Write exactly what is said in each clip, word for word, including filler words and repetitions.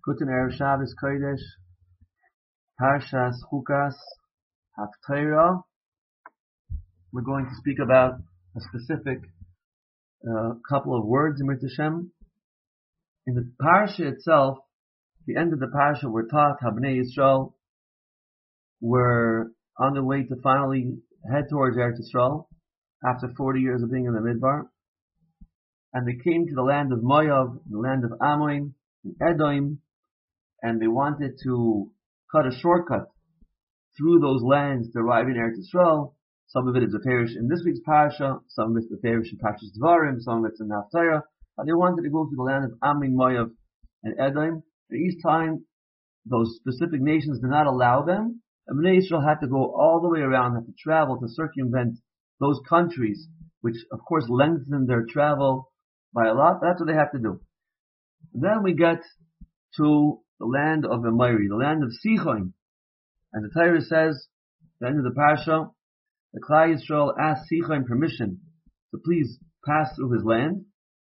Guten Erev Shabbos Kodesh, Parshas Chukas, Haftarah. We're going to speak about a specific uh, couple of words in Mirta Hashem. In the Parsha itself, the end of the Parsha, we're taught how Bnei Yisrael were on the way to finally head towards Eretz Yisrael after forty years of being in the Midbar. And they came to the land of Moav, the land of Ammon, and Edom, and they wanted to cut a shortcut through those lands to arrive in Eretz Yisrael. Some of it is a parish in this week's Parsha, some of it's the parish in Parshas Dvarim, some of it's in Haftarah. And they wanted to go to the land of Ammon, Moav, and Edom. And each time, those specific nations did not allow them. And Bnei Yisrael had to go all the way around, had to travel to circumvent those countries, which of course lengthened their travel by a lot. That's what they have to do. And then we get to the land of Emori, the land of Sichon. And the Torah says, at the end of the Parsha, the Klal Yisrael asked Sichon permission to please pass through his land.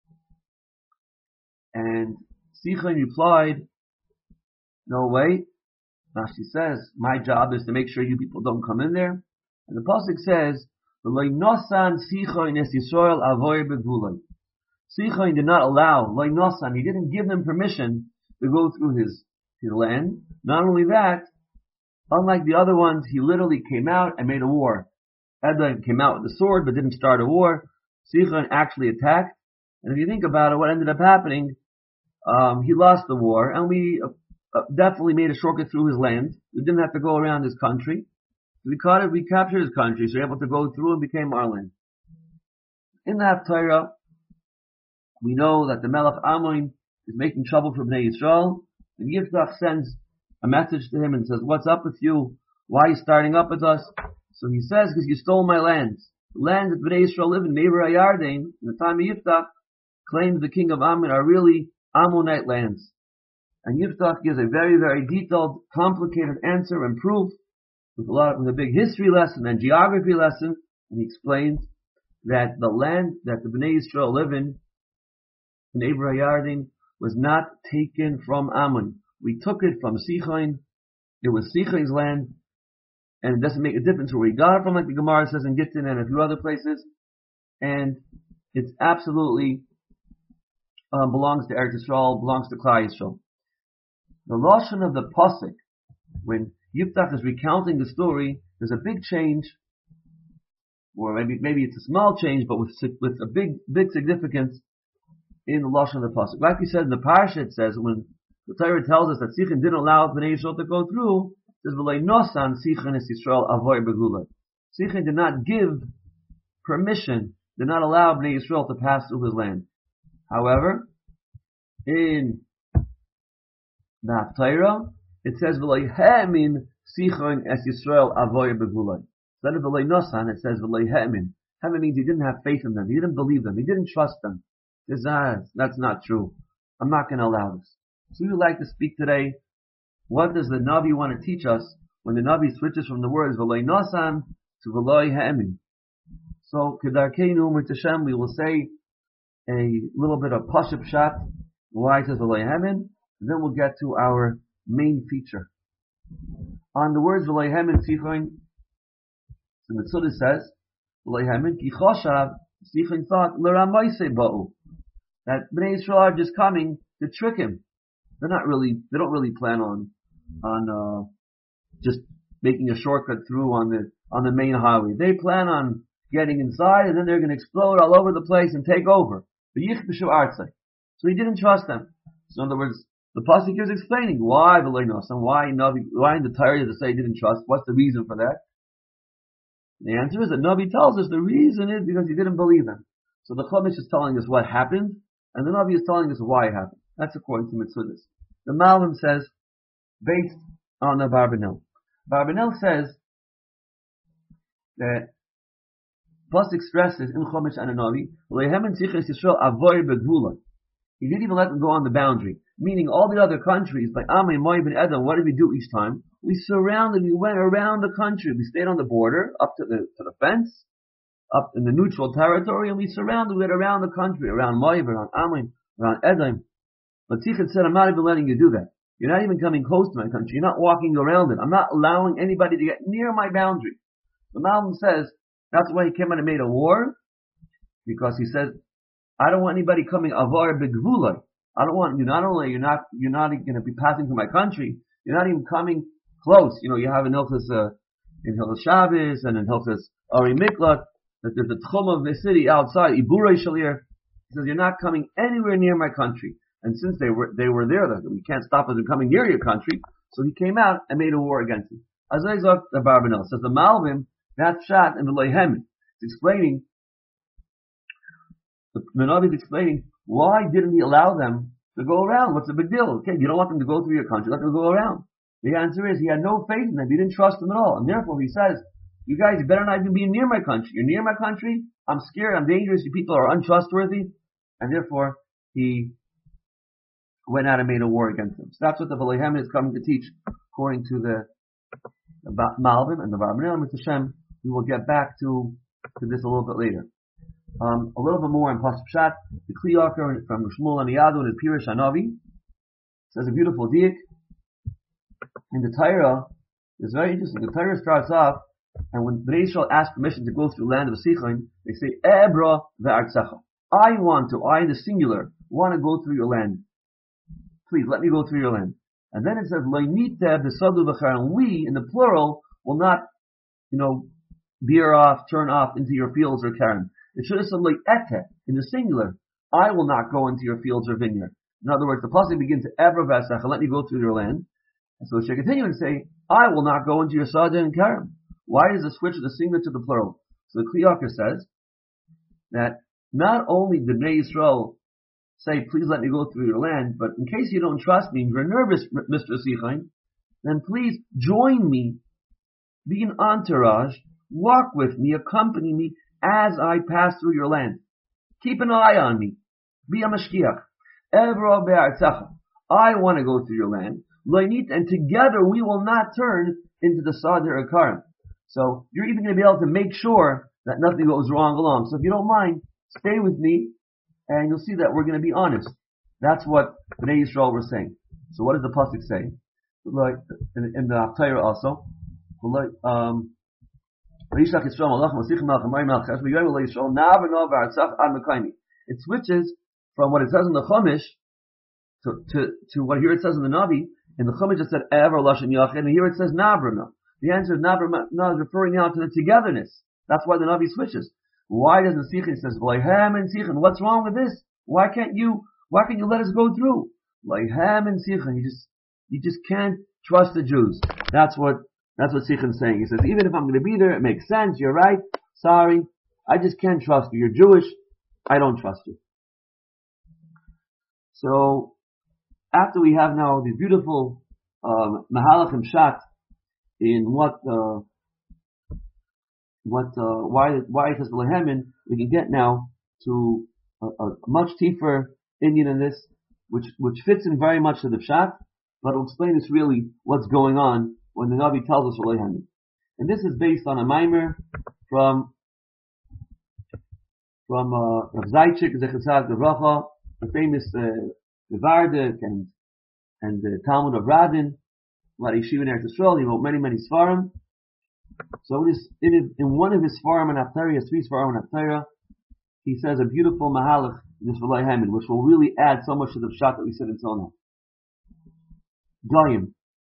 And Sichon replied, no way. Rashi says, my job is to make sure you people don't come in there. And the Pasuk says, V'lo nosan Sichon es Yisrael avoy begvuloi. Sichon did not allow, lo nosan, he didn't give them permission to go through his, his land. Not only that, unlike the other ones, he literally came out and made a war. Edom came out with a sword but didn't start a war. Sichon actually attacked. And if you think about it, what ended up happening, um, he lost the war, and we uh, uh, definitely made a shortcut through his land. We didn't have to go around his country. We caught it, we captured his country, so we were able to go through and became our land. In the Haftarah, we know that the Melech Ammon is making trouble for Bnei Yisrael, and Yiftach sends a message to him and says, what's up with you? Why are you starting up with us? So he says, because you stole my lands. The lands that Bnei Yisrael live in, Me'ver HaYarden, in the time of Yiftach, claims the king of Ammon are really Ammonite lands. And Yiftach gives a very, very detailed, complicated answer and proof with a lot, with a big history lesson and geography lesson, and he explains that the land that the Bnei Yisrael live in, in Me'ver HaYarden, was not taken from Ammon. We took it from Sichon. It was Sichon's land, and it doesn't make a difference where we got it from, like the Gemara says in Gittin and a few other places. And it's absolutely um, belongs to Eretz Yisrael, belongs to Klal Yisrael. The lashon of the pasuk, when Yiftach is recounting the story, there's a big change, or maybe maybe it's a small change, but with with a big big significance in the lashon of the pasuk. Like we said in the Parsha, it says when the Torah tells us that Sichon didn't allow Bnei Yisrael to go through, it says v'lo nosan Sichon es Yisrael avoy begvuloi. Sichon did not give permission, did not allow Bnei Yisrael to pass through his land. However, in the Haftarah, it says v'lo ha'emin Sichon es Yisrael avoy begvuloi. Instead of v'lo nosan, it says v'lo ha'emin. Ha'emin means he didn't have faith in them, he didn't believe them, he didn't trust them. He says, ah, that's not true. I'm not going to allow this. So we would like to speak today, what does the Navi want to teach us when the Navi switches from the words v'lo nosan to v'lo ha'emin? So, Kedarkeinu Mirta Hashem, we will say a little bit of Pashup Shat, why it says v'lo ha'emin, and then we'll get to our main feature. On the words v'lo ha'emin Sichon, the Mitzvah says, v'lo ha'emin ki choshav, Sichon thought, l'ramoisei ba'u, that Bnei Yisrael are just coming to trick him. They're not really, they don't really plan on, on, uh, just making a shortcut through on the, on the main highway. They plan on getting inside and then they're going to explode all over the place and take over. So he didn't trust them. So in other words, the pasuk is explaining why v'lo nosan, why Navi, why in the Torah does it say he didn't trust? What's the reason for that? The answer is that Navi tells us the reason is because he didn't believe them. So the Chumash is telling us what happened, and the Navi is telling us why it happened. That's according to Mitzvahs. The Malvim says, based on the Barbanel. Barbanel says that pasuk stresses in Chumash and Navi, v'lo ha'emin Sichon es Yisrael avoy begvuloi. He didn't even let them go on the boundary. Meaning all the other countries, like Ammon, Moav, and Edom, what did we do each time? We surrounded, we went around the country. We stayed on the border, up to the to the fence, up in the neutral territory, and we surrounded, we went around the country, around Moav, around Ammon, around Edom. But Sichon said, I'm not even letting you do that. You're not even coming close to my country. You're not walking around it. I'm not allowing anybody to get near my boundary. The Malbim says that's why he came out and made a war, because he said, I don't want anybody coming avar begvulai. I don't want you. Not only you're not you're not going to be passing through my country, you're not even coming close. You know, you have in Hilchos uh, in Hilchos Shabbos and in Hilchos Ari Miklat that there's a tchum of the city outside Iburei Shalir. He says you're not coming anywhere near my country. And since they were they were there, we can't stop us from coming near your country. So he came out and made a war against them. Azayzok the Barbanel says the Malbim that's shot in the Leihem. It's explaining. The Navi is explaining why didn't he allow them to go around? What's the big deal? Okay, you don't want them to go through your country, let them go around. The answer is he had no faith in them. He didn't trust them at all, and therefore he says, "You guys, you better not even be near my country. You're near my country. I'm scared. I'm dangerous. You people are untrustworthy," and therefore he went out and made a war against them. So that's what the V'leihem is coming to teach, according to the, the Malbim and the Barbanel. Mister Shem, we will get back to to this a little bit later. Um, a little bit more in Pasuk Pshat, the Kli Yakar from Shmuel and Yadu and Pirish Hanavi says a beautiful diak. In the Torah, it's very interesting. The Torah starts off, and when Bnei Yisrael ask permission to go through the land of Sichon, they say, Ebra ve'artzecha. I want to, I in the singular, want to go through your land. Please, let me go through your land. And then it says, Lo'inite b'sadu v'char, and we, in the plural, will not, you know, veer off, turn off into your fields or karen. It should have said like ete in the singular. I will not go into your fields or vineyard. In other words, the pasuk begins to Ebra v'asacha, let me go through your land. And so it should continue and say, I will not go into your sada and karam. Why does it switch the singular to the plural? So the Kli Yakar says that not only did Bnei Yisrael say, please let me go through your land, but in case you don't trust me, you're nervous, Mister Sichain, then please join me, be an entourage, walk with me, accompany me, as I pass through your land. Keep an eye on me. Be a mashkiach. Evra be'artzecha. I want to go through your land. And together we will not turn into the Sadr or Karim. So you're even going to be able to make sure that nothing goes wrong along. So if you don't mind, stay with me and you'll see that we're going to be honest. That's what Bnei Yisrael were saying. So what does the pasuk say? Like in, in the Haftarah also, like um. It switches from what it says in the Chumash to, to, to what here it says in the Navi. In the Chumash it said Ever Lashon Yachid, and here it says Nabrana. The answer is Nabrana is referring now to the togetherness. That's why the Navi switches. Why doesn't Sichin says V'leihem and Sichin? What's wrong with this? Why can't you? Why can't you let us go through? V'leihem and Sichin. You just you just can't trust the Jews. That's what. That's what Sichin's saying. He says, even if I'm going to be there, it makes sense. You're right. Sorry. I just can't trust you. You're Jewish. I don't trust you. So, after we have now the beautiful um, Mahalach and Shat in what, uh, what, uh, why, why it says Lehemin, we can get now to a, a much deeper Indian in this, which, which fits in very much to the Shat, but will explain us really what's going on when the Navi tells us Lehemin. And this is based on a mimer from from uh, Rav Zaychik Zechatzad Gevracha, the famous uh, Gevardik and and the Talmud of Radin, what Yeshiva in Eretz Yisrael. He wrote many many svarim. So this in, in one of his svarim and Haftarah, his three svarim and Haftarah, he says a beautiful mahalach in this Lehemin, which will really add so much to the pshat that we said until now. Goyim.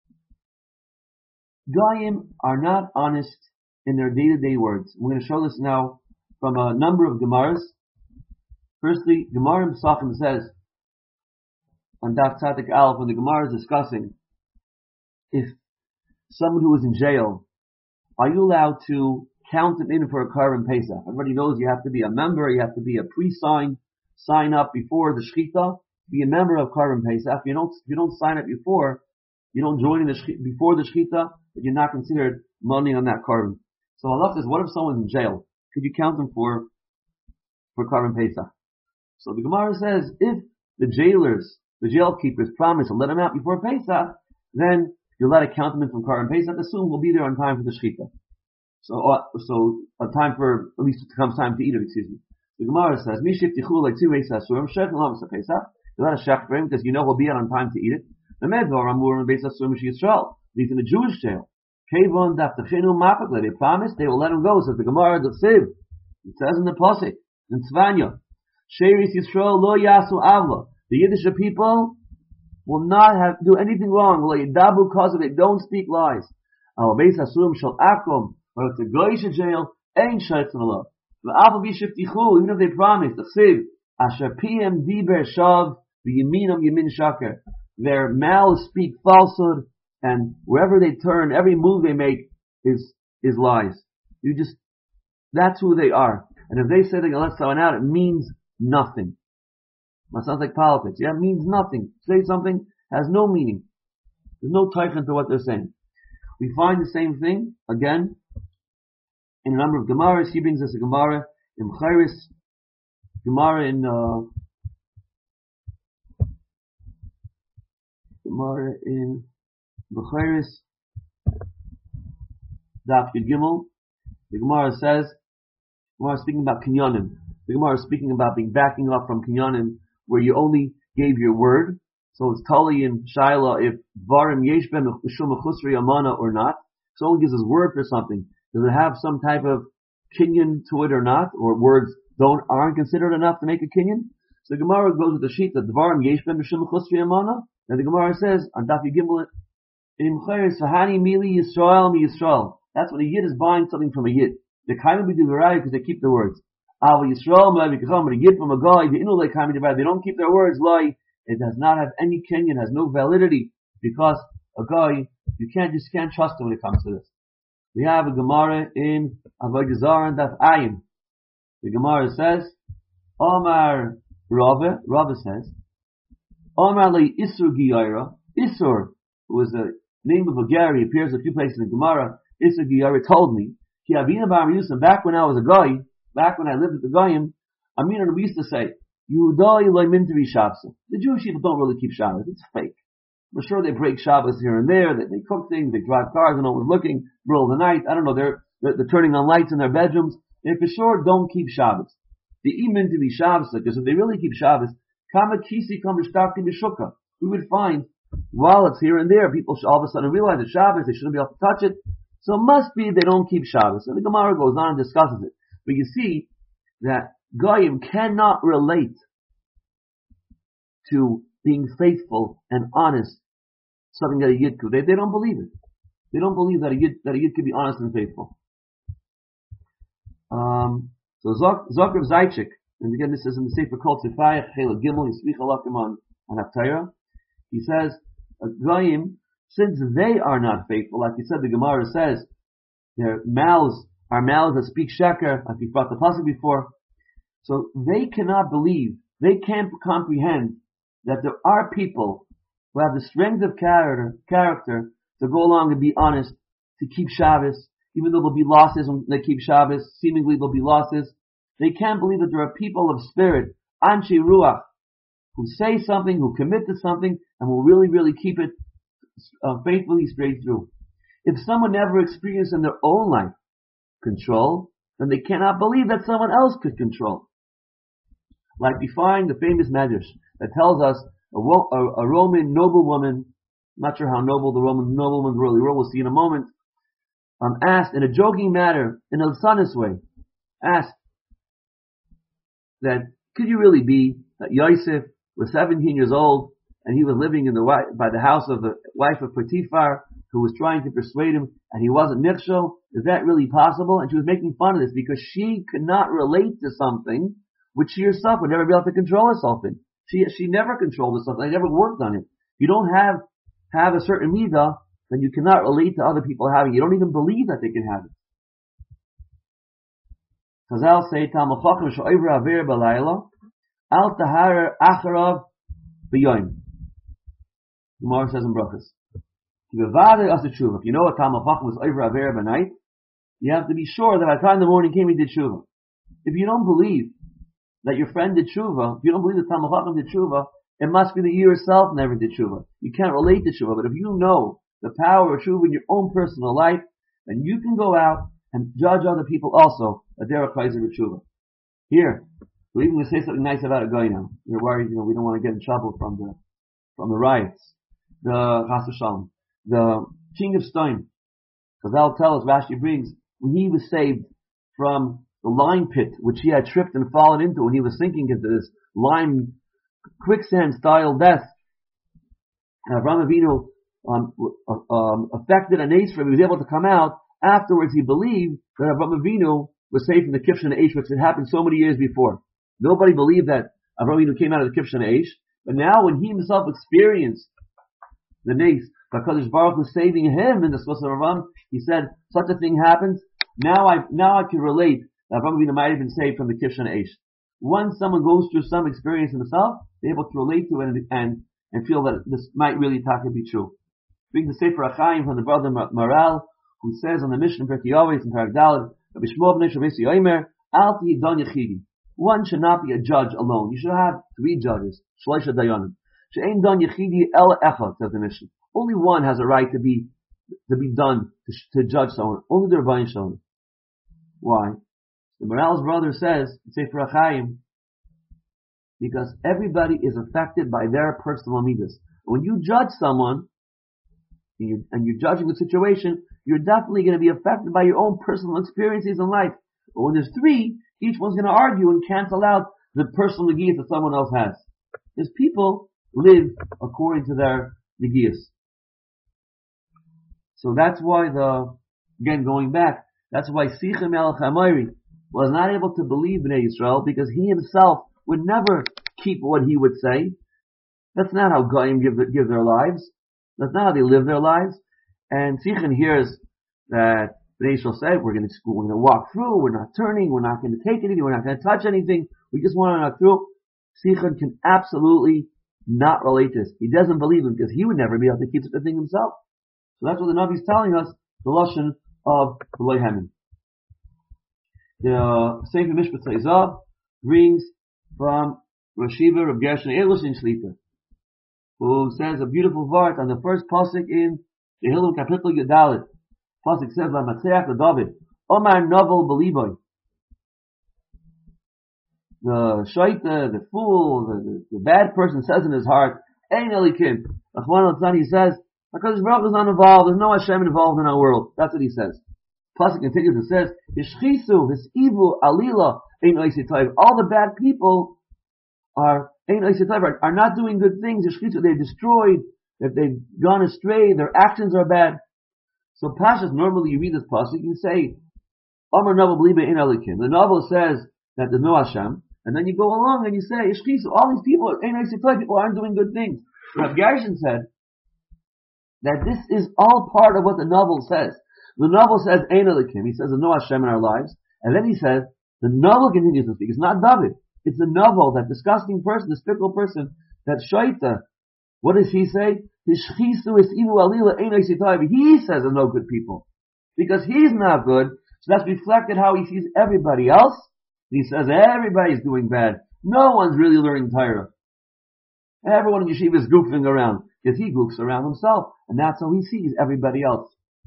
Goyim are not honest in their day-to-day words. We're going to show this now from a number of Gemaras. Firstly, Gemara Pesachim says on Daf Tzadik Aleph, when the Gemara is discussing if someone who is in jail, are you allowed to count him in for a Karban Pesach? Everybody knows you have to be a member, you have to be a pre-sign, sign up before the Shechita, be a member of Karban Pesach. If you don't, if you don't sign up before, you don't join in the shechita, before the Shechita, but you're not considered money on that Karban. So Allah says, what if someone's in jail? Could you count them for, for Karban Pesach? So the Gemara says, if the jailers, the jail keepers promise to let him out before Pesach, then you'll let it count them in from Karban Pesach. Assume we'll be there on time for the Shechita. So, uh, so a time for, at least it comes time to eat it, excuse me. The Gemara says, Mi shiftichu like two Pesach, you let a shech for him because you know he'll be out on time to eat it. The Medvar Amur and Beis Asur Mish Yisrael. These in the Jewish jail. Kevon Daftachinu Mapakle. They promised they will let him go. Says the Gemara the Siv. It says in the Pasuk in Tzvanya. Sheris Yisrael lo yasu avla. The Yiddish people will not have do anything wrong. Lo yidabu because of it. Don't speak lies. Al Beis Asurim shall akum. But if the Goyish jail ain't shaytzin Allah. The Alpha Bishiftichu, even if they promise, the Chsiv, Asher Piem Diber Shav, the Yeminam Yemin Shaker. Their mouths speak falsehood, and wherever they turn, every move they make is is lies. You just, that's who they are. And if they say they're going to let someone out, it means nothing. That sounds like politics. Yeah, it means nothing. Say something has no meaning. There's no teichen to what they're saying. We find the same thing, again, in a number of Gemaras. He brings us a Gemara in Chayris, Gemara in uh, Gemara in Chayris, Daf Yud Gimel. The Gemara says, the Gemara is speaking about Kinyanim. The Gemara is speaking about being backing up from Kinyanim, where you only gave your word. So it's Tali and Shaila if Varim Yesh Ben Meshum Chusri Amana or not. So only gives his word for something. Does it have some type of kinyan to it or not? Or words don't aren't considered enough to make a kinyan? So the Gemara goes with the sheet that Dvarim Yesh Ben Meshum Chusri Amana. And the Gemara says on Daf Yud Gimel in Chayris Sahani Mili Yisrael Mi Yisrael. That's when a Yid is buying something from a Yid. The kind of we do the because they keep the words. Al Yisrael Ma'avi Kacham, but a Yid from a guy, the Inu Lekami Divide, they don't keep their words, lie. It does not have any kinyan, has no validity, because a guy, you can't, just can't trust him when it comes to this. We have a Gemara in Avodah Zarah and Daf Ayin. The Gemara says, Omar Rava, Rava says, Omar Le Isur Giyara, Isur, who is the name of a Gary, appears a few places in the Gemara. Isur Giyara told me, Ki Avina Bar Yusuf, back when I was a guy, back when I lived with the Goyim, Amina, we used to say, the Jewish people don't really keep Shabbos. It's fake. We're sure they break Shabbos here and there, that they cook things, they drive cars and no one's looking, middle of the night. I don't know, they're, they're, they're turning on lights in their bedrooms. They for sure don't keep Shabbos. The imin to be Shabbos, because if they really keep Shabbos, kama kisi kam b'shtakti b'shukah. We would find, while it's here and there, people all of a sudden realize it's Shabbos, they shouldn't be able to touch it. So it must be they don't keep Shabbos. And the Gemara goes on and discusses it. But you see that Goyim cannot relate to being faithful and honest, something that a Yid could. They, they don't believe it. They don't believe that a Yid, that a Yid could be honest and faithful. Um, so Zok Rav Zaychik, and again this is in the Sefer Kol Tzifayach, Chela Gimel, Yisvich Alakim on, on Haftarah. He says, Goyim, since they are not faithful, like you said, the Gemara says, their mouths are mouths that speak sheker, like we brought the pasuk before. So they cannot believe, they can't comprehend that there are people who have the strength of character, character to go along and be honest, to keep Shabbos, even though there'll be losses when they keep Shabbos, seemingly there'll be losses. They can't believe that there are people of spirit, Anshe Ruach, who say something, who commit to something, and will really, really keep it uh, faithfully straight through. If someone never experienced in their own life control, then they cannot believe that someone else could control. Like we find the famous Medrash that tells us a, a, a Roman noblewoman, not sure how noble the Roman noblemen really were, we'll see in a moment, um, asked in a joking manner, in a dishonest way, asked that, could you really be that Yosef was seventeen years old and he was living in the by the house of the wife of Potiphar who was trying to persuade him and he wasn't nichshel? Is that really possible? And she was making fun of this because she could not relate to something which she herself would never be able to control herself in. She she never controlled herself. They never worked on it. If you don't have have a certain midah, then you cannot relate to other people having it. You don't even believe that they can have it. Chazal say, Talmud Chacham she'over aver b'layla, al taharer acharav b'yoyim. Gemara says in Brachos, if you know a Talmud Chacham was over aver b'night, you have to be sure that by the time the morning came, he did tshuva. If you don't believe that your friend did tshuva, if you don't believe that Talmud Chacham did tshuva, it must be that you yourself never did tshuva. You can't relate to tshuva, but if you know the power of tshuva in your own personal life, then you can go out and judge other people also that they're a kaiser of tshuva. Here, we're even going to say something nice about a guy now. We're worried, you know, we don't want to get in trouble from the from the riots. the Chas v'Shalom, the king of stone. Because I'll tell us, Rashi brings, when he was saved from the lime pit, which he had tripped and fallen into, when he was sinking into this lime quicksand style death, Avraham Avinu um, um, affected an ace for him. He was able to come out. Afterwards, he believed that Avraham Avinu was saved from the Kivshan Eish, which had happened so many years before. Nobody believed that Avraham Avinu came out of the Kivshan Eish, but now when he himself experienced the nace, HaKadosh Baruch was saving him in the Sfos of Avraham, he said, such a thing happens. Now I now I can relate that Avraham Avinu might have been saved from the Kivshan Eish. Once someone goes through some experience himself, they're able to relate to it and and, and feel that this might really taka be true. Bring the Sefer HaChaim from the brother Maral, who says on the mission Pirkei Avos in Parak Daled, Rabbi Shmuel ben Shavesi Yomer, Al Tihi Don Yechidi. One should not be a judge alone. You should have three judges. Shloisha Dayanim. She'ein Don Yechidi El Echad, says the mission. Only one has a right to be to be done to, to judge someone. Only the Rabbi Shalom. Why? The Moral's brother says, Sefer HaChaim, because everybody is affected by their personal midas. When you judge someone, and you're, and you're judging the situation, you're definitely going to be affected by your own personal experiences in life. But when there's three, each one's going to argue and cancel out the personal negias that someone else has. Because people live according to their negias. So that's why the, again going back, that's why Sicha Melech HaMoiri was not able to believe in Israel, because he himself would never keep what he would say. That's not how Goyim give, give their lives. That's not how they live their lives. And Sichon hears that Bnei Yisrael said, we're going to we're going to walk through, we're not turning, we're not going to take anything, we're not going to touch anything, we just want to walk through. Sichon can absolutely not relate this. He doesn't believe him because he would never be able to keep such a thing himself. So that's what the Navi is telling us, the Lashon of the Lo Hamin. The Sefer Mishpat Seizah brings from Rashiva Reb Gershon Elushin Shlita, who says a beautiful vart on the first pasuk in the Tehillim Kapitel Yudalit. Pasuk says, "Lamatzeach LeDavid, Omar Novel Beliboy." The shaita, the fool, the, the, the bad person says in his heart, "Ein Elikim." Achman al he says, "Because Baruch is not involved. There's no Hashem involved in our world." That's what he says. Pasuk continues and says, "Hishchisu, his evil, alila, ein oisitayv." All the bad people are ein oisitayv, are not doing good things. Hishchisu, they've destroyed. If they've gone astray, their actions are bad. So Pashas, normally you read this pasuk, you say, Amar Novel Beliba in Elikim. The novel says that there's no Hashem, and then you go along and you say, Ishchisu, all these people, ein oisitayv, people aren't doing good things. Rav Gershon said that this is all part of what the novel says. The novel says, Ein Elikim. He says, there's no Hashem in our lives. And then he says, the novel continues to speak. It's not David. It's the novel, that disgusting person, this fickle person, that shaita. What does he say? He says there's no good people. Because he's not good, so that's reflected how he sees everybody else. He says everybody's doing bad. No one's really learning Torah. Everyone in yeshiva is goofing around, because he goofs around himself. And that's how he sees everybody else.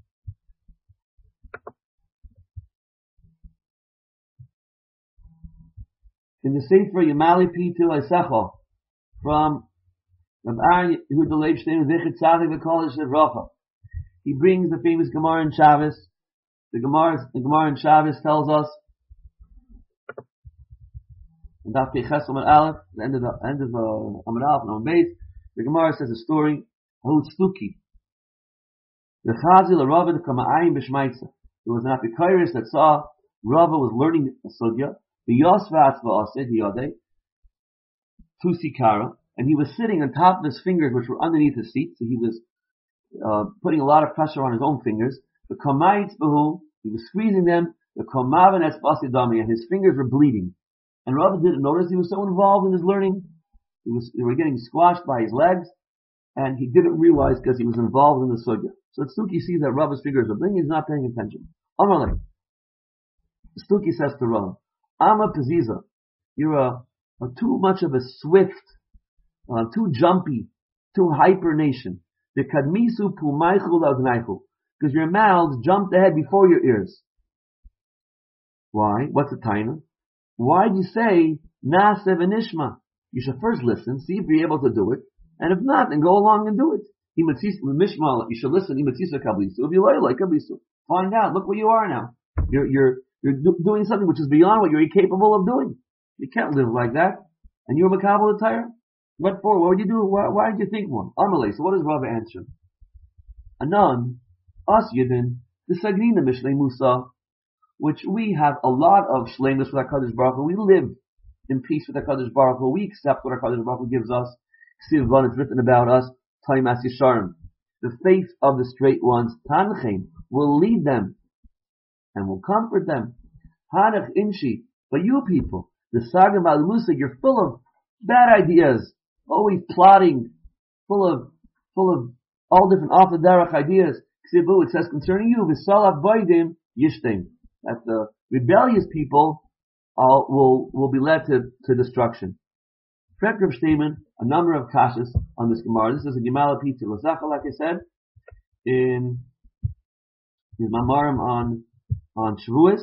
In the Sefer Yemali Pitil Esecha, from Rav Aaron Yehuda Leibstein, Zichet Tzaddik V'Kodesh Livracha, he brings the famous Gemara in Shabbos. The Gemara, the Gemara in Shabbos tells us, in Daf Ches Amud Aleph, the end of the end of the Amud Aleph and Amud Beis, the Gemara says a story. How Stuki, the Chazil Rabban Kama'ayim B'Shmaitza. There was an Apikoris that saw Rabba was learning a sugya. The Yosva Atzva said the other to Sikara, and he was sitting on top of his fingers, which were underneath his seat, so he was uh, putting a lot of pressure on his own fingers. The Kamayitz Behu, he was squeezing them. The Kamavan Esbasidami, and his fingers were bleeding. And Rabbi didn't notice he was so involved in his learning. He was, they were getting squashed by his legs, and he didn't realize because he was involved in the sugya. So Stuki sees that Rabbi's fingers are bleeding, he's not paying attention. Amalek. Stuki says to Rabbi, Ama Peziza, you're a, a too much of a swift, uh, too jumpy, too hyper nation. The kadmisu pumaychu lagnaichu, because your mouths jumped ahead before your ears. Why? What's the taina? Why do you say Na'aseh v'nishma? You should first listen, see if you're able to do it, and if not, then go along and do it. Mishmal, you should listen. If you like kablisu, find out. Look where you are now. You're you're you're do, doing something which is beyond what you're capable of doing. You can't live like that. And you're makabel attire. What for? What would you do? Why, why did you think more? Amalei. So what does Rava answer? Anan, us yidin, the sagnina mishlei Musa, which we have a lot of shleimus with HaKadosh Baruch Hu. We live in peace with HaKadosh Baruch Hu. We accept what HaKadosh Baruch Hu gives us. Sivvan is written about us. Taimas Yisharim. The faith of the straight ones, Tanchim, will lead them and will comfort them. Hanach Inshi, but you people, the Sagam al Musa, you're full of bad ideas, always plotting, full of full of all different off the derech ideas. Ksibu, it says concerning you, V'salaf Vaidim Yishtim, that the rebellious people all will will be led to, to destruction. Frekriv Shteman, a number of kashas on this Gemara. This is a Gemara Pizza Lazacha, like I said, in his Mamarim on on Shavuos.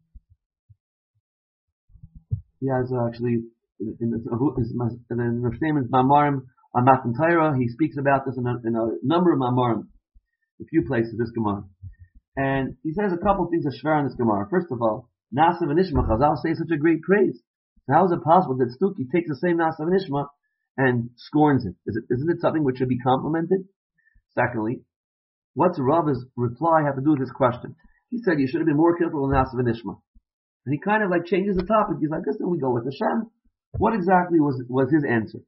He has uh, actually in, in, in, in Rav Shteman's Mamarim on Matan Torah. He speaks about this in a, in a number of Mamarim, a few places. This Gemara, and he says a couple of things are shver in this Gemara. First of all, Nasav and Ishma Chazal say such a great praise. So how is it possible that Stuki takes the same Nasav and Ishma and scorns it? Is it, isn't it something which should be complimented? Secondly, what's Rava's reply have to do with this question? He said you should have been more careful with Nasav and Ishma. And he kind of like changes the topic. He's like, listen, we go with Hashem. What exactly was was his answer?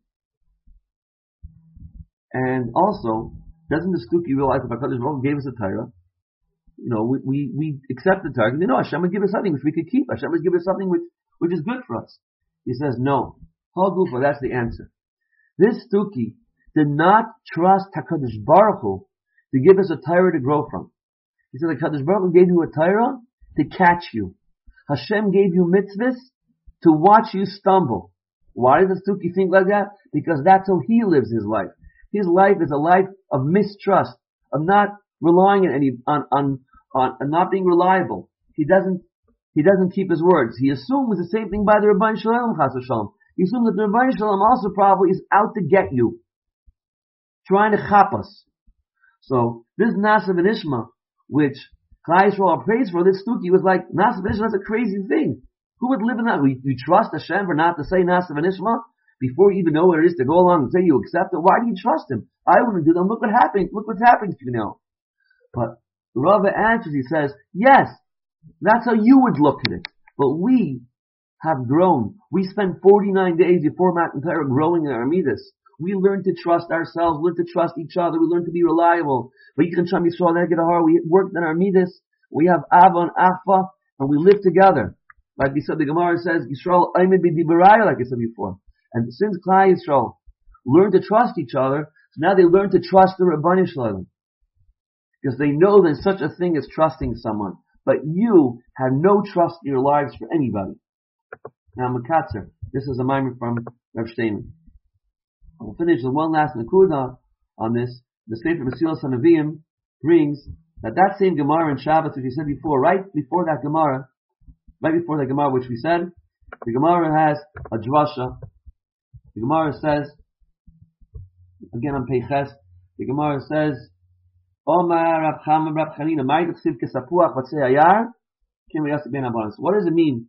And also, doesn't the Stuki realize that HaKadosh Baruch Hu gave us a Torah? You know, we, we, we accept the Torah. You know, Hashem would give us something which we could keep. Hashem would give us something which, which is good for us. He says, no. Hagufa, that's the answer. This Stuki did not trust HaKadosh Baruch Hu to give us a Torah to grow from. He said, HaKadosh Baruch Hu gave you a Torah to catch you. Hashem gave you mitzvahs to watch you stumble. Why does the Stuki think like that? Because that's how he lives his life. His life is a life of mistrust, of not relying on any, on, on, on, on not being reliable. He doesn't, he doesn't keep his words. He assumes the same thing by the Rabban Shalom, Chas v'Shalom. He assumes that the Rabban Shalom also probably is out to get you, trying to chap us. So this Nasav and Ishma, which Klal Yisrael prays for, this Stuki was like, Nasav and Ishma, that's a crazy thing. Who would live in that? We, you trust Hashem for not to say Nasav and Ishma before you even know what it is to go along and say you accept it? Why do you trust him? I wouldn't do that. Look what happened. Look what's happening to you now. But Rava answers, he says, yes, that's how you would look at it. But we have grown. We spent forty-nine days before Matan Torah growing in our midas. We learned to trust ourselves, learned to trust each other, we learned to be reliable. But you can show me so that get a heart. We worked in our midas. We have Ava and Afa, and we live together. Like we said, the Gemara says, Yisrael Aymed b'dibaraya, like I said before. And since Klal Yisrael learned to trust each other, so now they learn to trust the Rabban Shalom. Because they know there's such a thing as trusting someone. But you have no trust in your lives for anybody. Now, Makatzer, this is a mimer from Rav Shteman. I'll finish with one last Nakuda on this. The Sefer Mesilas HaNeviim brings that that same Gemara in Shabbos, which we said before, right before that Gemara, right before that Gemara which we said, the Gemara has a drasha. The Gemara says, again on Peiches, the Gemara says, Omar Rab Chama Rab Chanina, Ma'id Chsiv Kesapuach Batzei Ayar, Kim V'yasik Ben Abanos. What does it mean?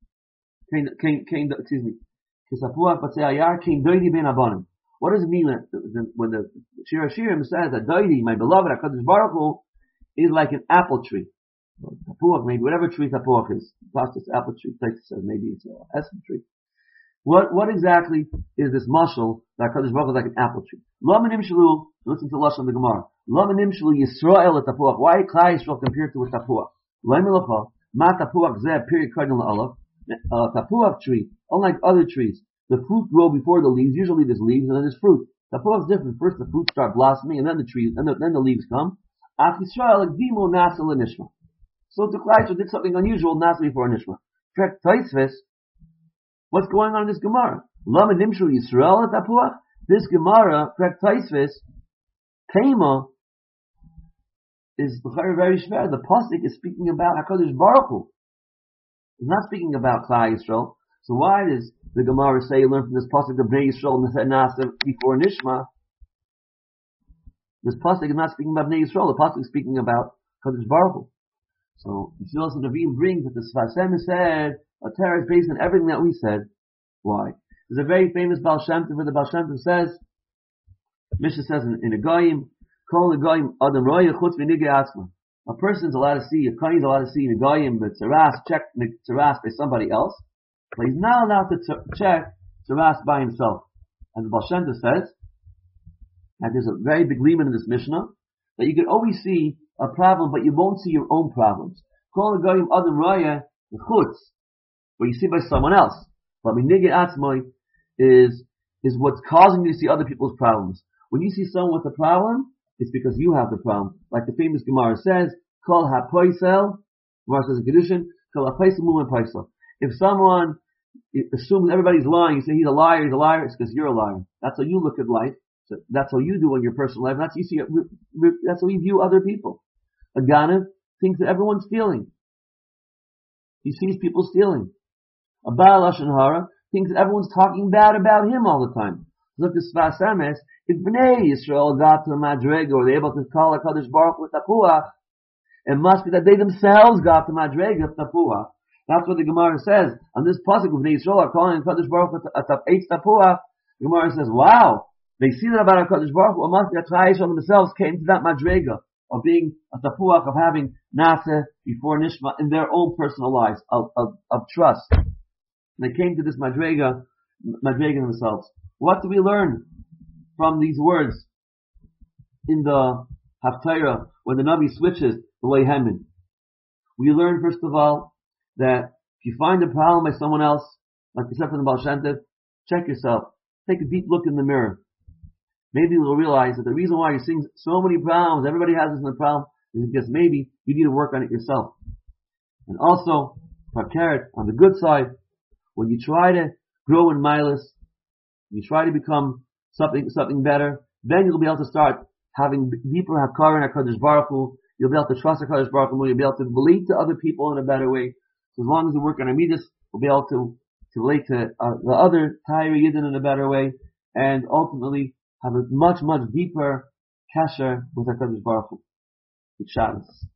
Excuse me. Kesapuach Batzei Ayar, Kim Doidi Ben Abanos. What does it mean when the Shir HaShirim says that Doidi, my beloved HaKadosh Baruch Hu, is like an apple tree? Tapuach, maybe whatever tree tapuach is. Plus this apple tree, says maybe it's an espen tree. What what exactly is this mashal that HaKadosh Baruch Hu is like an apple tree? Lo menim shalu, listen to the Lashon of the Gemara. Lo menim shalu Yisrael et tapuach. Why Klal Yisrael compared to a tapuach? Lo melacha, ma tapuach zeh, period, cardinal aleph. Uh, tapuach tree, unlike other trees, the fruit grow before the leaves. Usually there's leaves and then there's fruit. Tapuach is different. First the fruit start blossoming and then the trees, and the, then the leaves come. Af Yisrael ekdimo nasa lenishma. So the Klal Yisrael did something unusual, nasa before nishma. Correct, Taisves. What's going on in this Gemara? Lama nimshul Yisrael at tapuach. This Gemara, correct, Taisves, Tema is very very shver. The pasuk is speaking about Hakadosh Baruch Hu. It's not speaking about Klal Yisrael. So why does the Gemara say you learn from this pasuk of Bnei Yisrael and Nasa before Nishma? This pasuk is not speaking about Bnei Yisrael. The pasuk is speaking about Kadosh Baruch Hu. So, Yisrael Navim brings that the Sfas Emes said a Torah is based on everything that we said. Why? There's a very famous Baal Shem Tov where the Baal Shem Tov says, Mishnah says in, in a Goyim, Kol a Goyim Adam Roya Chutz V'Nigei Atzma. A person's allowed to see, a Kohen is allowed to see in a Goyim, but Tzaras, check Tzaras by somebody else, but he's not allowed to t- check Tzaras by himself. And the Baal Shem Tov says, and there's a very big limit in this Mishnah, that you can always see a problem, but you won't see your own problems. Kol a Goyim Adam Roya Chutz, where you see by someone else. But V'Nigei Atzma is, is what's causing you to see other people's problems. When you see someone with a problem, it's because you have the problem. Like the famous Gemara says, Kol ha-poisel, Gemara says in Kedushin, Kol ha-poisel mu'min poisel. If someone assumes everybody's lying, you say he's a liar, he's a liar, it's because you're a liar. That's how you look at life. So that's how you do in your personal life. That's how you see it, that's how you view other people. A Ganav thinks that everyone's stealing. He sees people stealing. A Baal Lashon Hara thinks that everyone's talking bad about him all the time. Look at Sfas Emes. If Bnei Yisrael got to the Madrega, or they're able to call HaKadosh Baruch Hu Tapuach, it must be that they themselves got to Madrega Tapuach. That's what the Gemara says. On this pasuk, if Bnei Yisrael are calling HaKadosh Baruch Hu Tapuach, the Gemara says, wow, they see that about HaKadosh Baruch Hu. It must be that Klal Yisrael themselves came to that Madrega of being a Tapuach, of having Naseh before Nishma in their own personal lives, of, of, of trust. They came to this Madrega, Madrega themselves. What do we learn from these words in the Haftarah when the Navi switches the way Hemin? We learn, first of all, that if you find a problem by someone else, like we said from the Baal Shem Tov, check yourself. Take a deep look in the mirror. Maybe you'll realize that the reason why you're seeing so many problems, everybody has this in the problem, is because maybe you need to work on it yourself. And also, Fakeret, on the good side, when you try to grow in Milas, you try to become something something better, then you'll be able to start having deeper Hakar in HaKadosh Baruch Hu. You'll be able to trust HaKadosh Baruch Hu. You'll be able to relate to other people in a better way. So as long as we work on Amidus, we'll be able to, to relate to uh, the other Taira Yidden in a better way, and ultimately have a much, much deeper kasher with HaKadosh Baruch Hu. With Shabbos.